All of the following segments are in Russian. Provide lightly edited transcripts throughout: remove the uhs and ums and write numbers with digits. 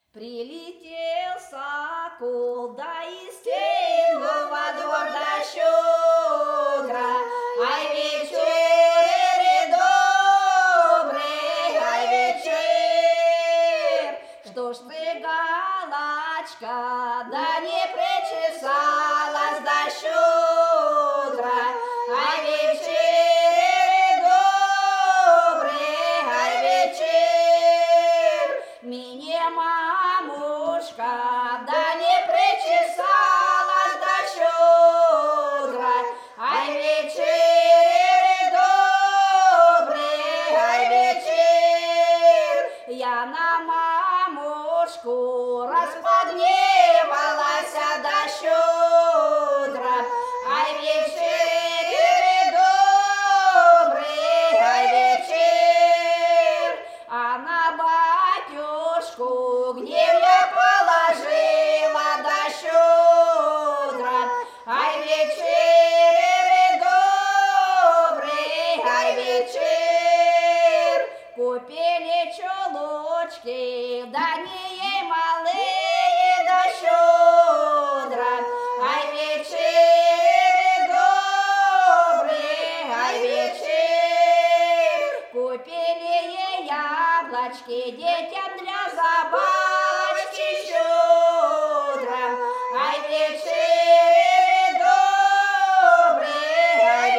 Прилетел сокол, да и стену во двор до щедра. Ай, вечер добрый, ай, вечер. Что ж ты, галочка, да не причесалась до щедра. Ай, вечер добрый, ай, вечер. Меня мамушка, да не причесалась до щедра. Ай, вечер добрый, ай, вечер. Я на мамушку распогневалась до щедра. Ай, вечер добрый, ай, вечер. А на батюшку гнев я положила до щедра. Ай, вечер добрый, ай, вечер. Купили чулочки, да не ей малые до щедра. Ай, вечер добрый, ай, вечер. Купили ей яблочки детям для забавочки щедро. Ай, вечер добрый, ай,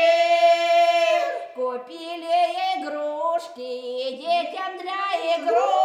вечер. Купили игрушки детям для игрушек.